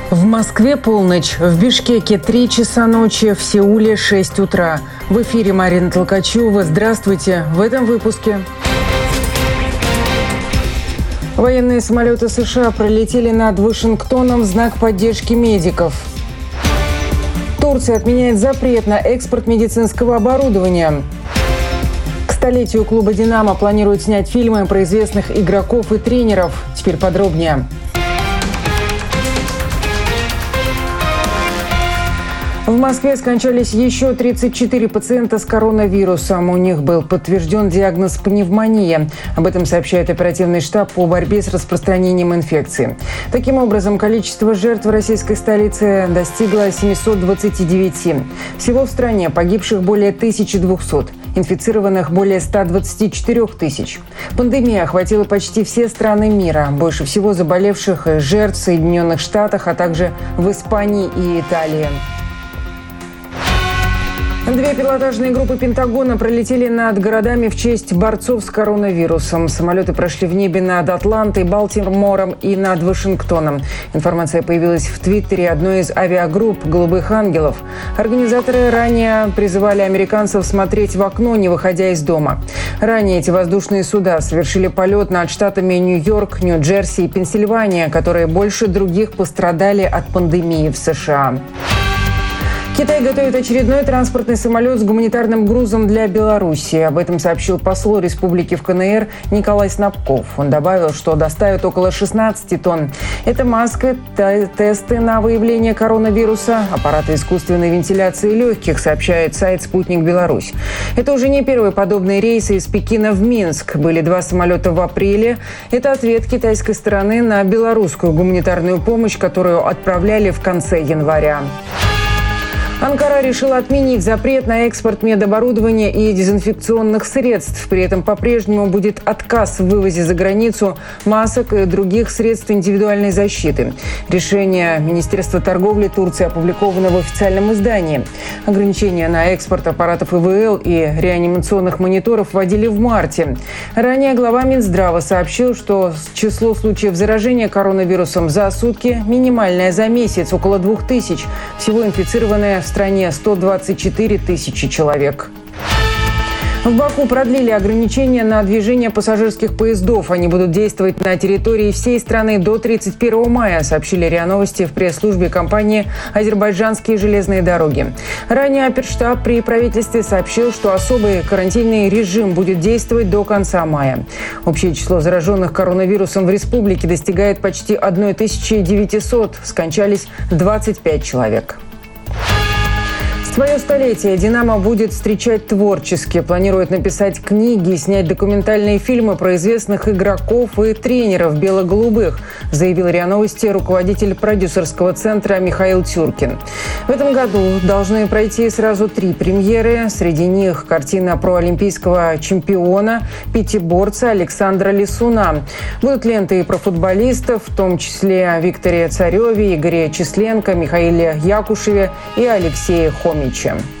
В Москве полночь, в Бишкеке 3 часа ночи, в Сеуле 6 утра. В эфире Марина Толкачева. Здравствуйте. В этом выпуске. Военные самолеты США пролетели над Вашингтоном в знак поддержки медиков. Турция отменяет запрет на экспорт медицинского оборудования. К столетию клуба «Динамо» планируют снять фильмы про известных игроков и тренеров. Теперь подробнее. В Москве скончались еще 34 пациента с коронавирусом. У них был подтвержден диагноз пневмония. Об этом сообщает оперативный штаб по борьбе с распространением инфекции. Таким образом, количество жертв в российской столице достигло 729. Всего в стране погибших более 1200. Инфицированных более 124 тысяч. Пандемия охватила почти все страны мира. Больше всего заболевших и жертв в Соединенных Штатах, а также в Испании и Италии. Две пилотажные группы Пентагона пролетели над городами в честь борцов с коронавирусом. Самолеты прошли в небе над Атлантой, Балтимором и над Вашингтоном. Информация появилась в Твиттере одной из авиагрупп «Голубых ангелов». Организаторы ранее призывали американцев смотреть в окно, не выходя из дома. Ранее эти воздушные суда совершили полет над штатами Нью-Йорк, Нью-Джерси и Пенсильвания, которые больше других пострадали от пандемии в США. Китай готовит очередной транспортный самолет с гуманитарным грузом для Беларуси. Об этом сообщил посол республики в КНР Николай Снабков. Он добавил, что доставят около 16 тонн. Это маски, тесты на выявление коронавируса, аппараты искусственной вентиляции легких, сообщает сайт «Спутник Беларусь». Это уже не первые подобные рейсы из Пекина в Минск. Были 2 самолета в апреле. Это ответ китайской стороны на белорусскую гуманитарную помощь, которую отправляли в конце января. Анкара решила отменить запрет на экспорт медоборудования и дезинфекционных средств. При этом по-прежнему будет отказ в вывозе за границу масок и других средств индивидуальной защиты. Решение Министерства торговли Турции опубликовано в официальном издании. Ограничения на экспорт аппаратов ИВЛ и реанимационных мониторов вводили в марте. Ранее глава Минздрава сообщил, что число случаев заражения коронавирусом за сутки минимальное за месяц – около 2000. Всего инфицированные в стране 124 тысячи человек. В Баку продлили ограничения на движение пассажирских поездов. Они будут действовать на территории всей страны до 31 мая, сообщили РИА Новости в пресс-службе компании «Азербайджанские железные дороги». Ранее оперштаб при правительстве сообщил, что особый карантинный режим будет действовать до конца мая. Общее число зараженных коронавирусом в республике достигает почти 1900. Скончались 25 человек. Свое столетие «Динамо» будет встречать творчески. Планирует написать книги, снять документальные фильмы про известных игроков и тренеров бело-голубых, заявил РИА Новости руководитель продюсерского центра Михаил Тюркин. В этом году должны пройти сразу 3 премьеры. Среди них картина про олимпийского чемпиона, пятиборца Александра Лисуна. Будут ленты и про футболистов, в том числе о Викторе Цареве, Игоре Численко, Михаиле Якушеве и Алексее Хомиче.